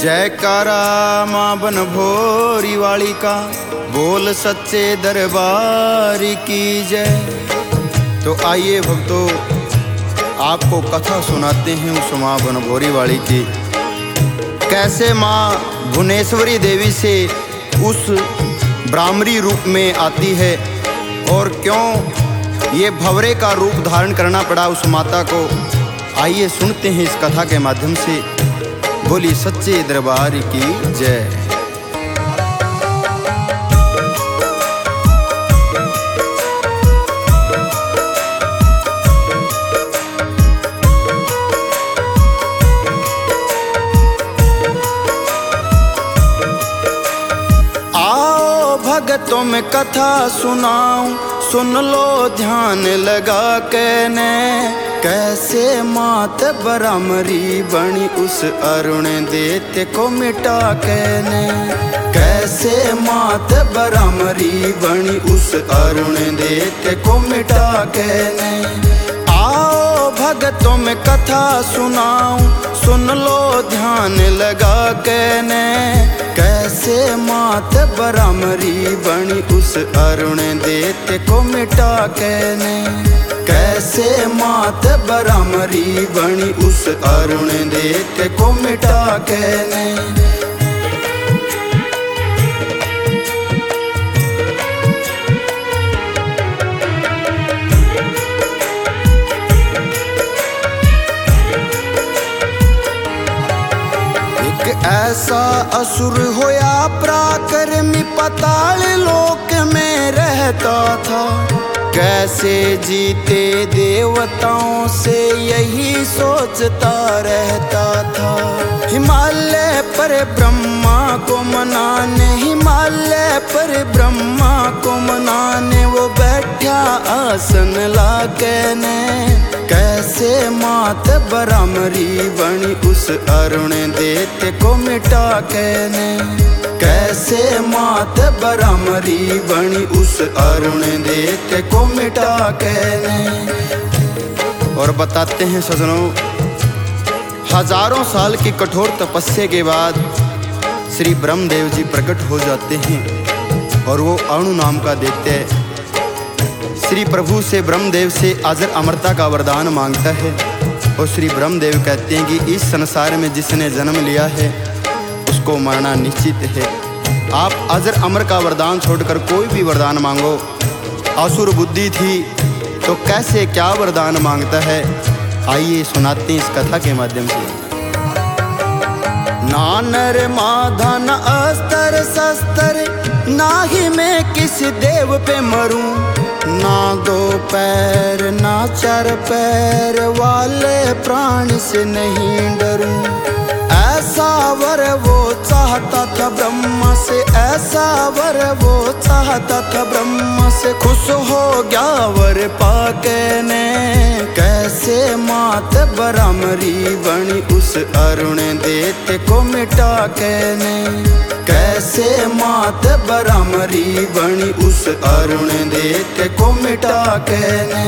जयकारा माँ बन भोरी वाली का, बोल सच्चे दरबार की जय। तो आइए भक्तों, आपको कथा सुनाते हैं उस माँ बन भोरी वाली की। कैसे माँ भुवनेश्वरी देवी से उस ब्राह्मणी रूप में आती है और क्यों ये भंवरे का रूप धारण करना पड़ा उस माता को। आइए सुनते हैं इस कथा के माध्यम से। बोली सच्चे दरबार की जय। आओ भगतों में कथा सुनाऊं, सुन लो ध्यान लगा के ने। कैसे मात ब्राह्मणी बनी उस अरुण दैत्य को मिटा के ने। कैसे मात ब्राह्मणी बनी उस अरुण दैत्य को मिटा के ने। आओ भगतों में कथा सुनाऊं, सुन लो ध्यान लगा के ने। कैसे मात ब्राह्मणी बनी उस अरुण दैत्य को मिटा के ने। कैसे मात ब्राह्मणी बनी उस अरुण दैत्य को मिटा के ने। ऐसा असुर होया पराक्रमी, पाताल लोक में रहता था। कैसे जीते देवताओं से यही सोचता रहता था। हिमालय पर ब्रह्मा को मनाने, हिमालय पर ब्रह्मा को मनाने वो बैठा आसन लाके ने। कैसे मात ब्राह्मणी बनी उस अरुण दैत्य को मिटा के ने। कैसे मात ब्राह्मणी बनी उस अरुण दैत्य को मिटा के ने। और बताते हैं सजनों, हजारों साल की कठोर तपस्या के बाद श्री ब्रह्मदेव जी प्रकट हो जाते हैं और वो अणु नाम का दैत्य श्री प्रभु से, ब्रह्मदेव से अजर अमरता का वरदान मांगता है। और श्री ब्रह्मदेव कहते हैं कि इस संसार में जिसने जन्म लिया है उसको मरना निश्चित है। आप अजर अमर का वरदान छोड़कर कोई भी वरदान मांगो। असुर बुद्धि थी तो कैसे क्या वरदान मांगता है, आइए सुनाते हैं इस कथा के माध्यम से। ना नर माधा न अस्त्र शस्त्र, ना ही मैं किस देव पे मरूं। ना दो पैर ना चार पैर वाले प्राणी से नहीं डरूं। ऐसा वर वो चाहता था ब्रह्मा से, ऐसा वर वो चाहता था ब्रह्मा से। खुश हो गया वर पाके ने। कैसे मात ब्राह्मणी बनी उस अरुण दैत्य को मिटा के ने। कैसे मात ब्राह्मणी बनी उस अरुण दैत्य को मिटा के ने।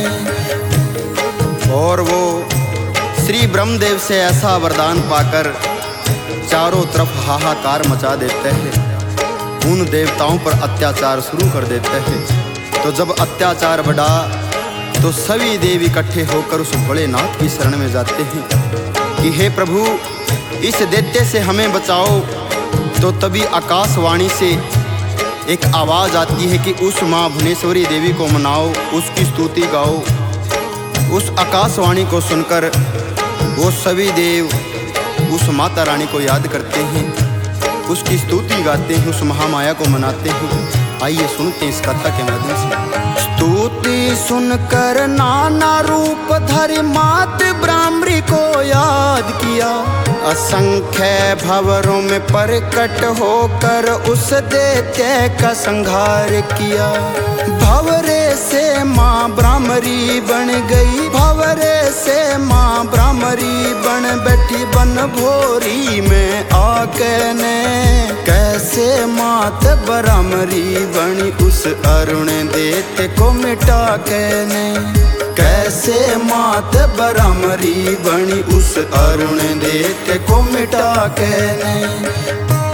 और वो श्री ब्रह्मदेव से ऐसा वरदान पाकर चारों तरफ हाहाकार मचा देते हैं। उन देवताओं पर अत्याचार शुरू कर देते हैं। तो जब अत्याचार बढ़ा तो सभी देव इकट्ठे होकर उस भोलेनाथ की शरण में जाते हैं कि हे प्रभु, इस दैत्य से हमें बचाओ। तो तभी आकाशवाणी से एक आवाज़ आती है कि उस माँ भुवनेश्वरी देवी को मनाओ, उसकी स्तुति गाओ। उस आकाशवाणी को सुनकर वो सभी देव उस माता रानी को याद करते हैं, उसकी स्तुति गाते हैं, उस महामाया को मनाते हैं। आइए सुनते हैं इस कथा के माध्यम से। स्तुति सुनकर नाना रूप धरि मात ब्राह्मणी को याद किया। असंख्य भंवरों में प्रकट होकर उस दैत्य का संहार किया। भंवरे से माँ ब्राह्मणी बन गई, भंवरे से माँ ब्राह्मणी बन बैठी बन भोरी में आके ने। कैसे मात ब्राह्मणी बनी उस अरुण दैत्य को मिटा के ने। कैसे मात बरामरी बनी उस अरुण देते को मिटा के ने।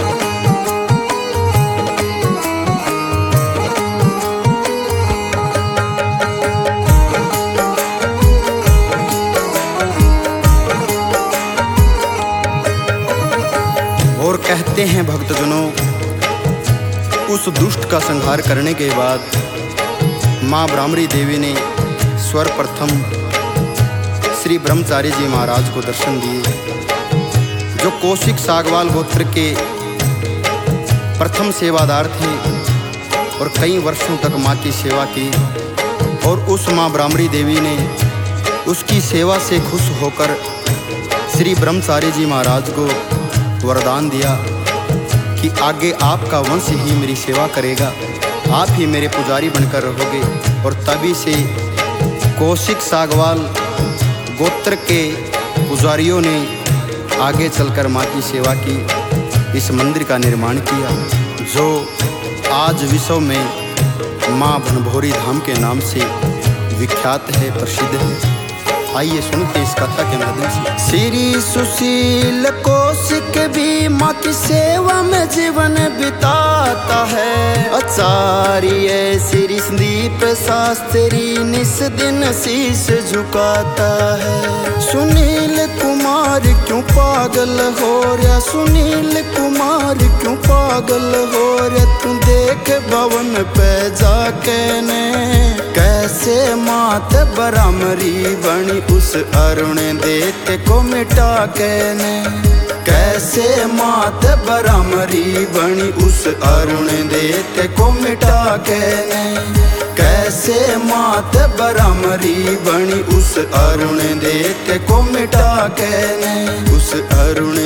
और कहते हैं भक्तजनों, उस दुष्ट का संहार करने के बाद माँ ब्राह्मणी देवी ने सर्वप्रथम श्री ब्रह्मचारी जी महाराज को दर्शन दिए, जो कौशिक सागवाल गोत्र के प्रथम सेवादार थे और कई वर्षों तक माँ की सेवा की। और उस माँ ब्राह्मणी देवी ने उसकी सेवा से खुश होकर श्री ब्रह्मचारी जी महाराज को वरदान दिया कि आगे आपका वंश ही मेरी सेवा करेगा, आप ही मेरे पुजारी बनकर रहोगे। और तभी से कौशिक सागवाल गोत्र के पुजारियों ने आगे चलकर माँ की सेवा की, इस मंदिर का निर्माण किया, जो आज विश्व में माँ बनभौरी धाम के नाम से विख्यात है, प्रसिद्ध है। आइए सुनते इस कथा के माध्यम से। श्री सुशील कौशिक भी माँ की सेवा में जीवन बिताता है। आचार्य श्री संदीप शास्त्री निस दिन शीश झुकाता है। सुनील कुमार क्यों पागल हो रहा, सुनील कुमार क्यों पागल हो रहा, तू देख भवन पे जाके ने। कैसे मात बरामरी बनी उस अरुण देते को मिटा के ने। कैसे मात बरामरी बनी उस अरुण देते को मिटा के ने। कैसे मात बरामरी बनी उस अरुण देते को मिटा के ने। उस अरुण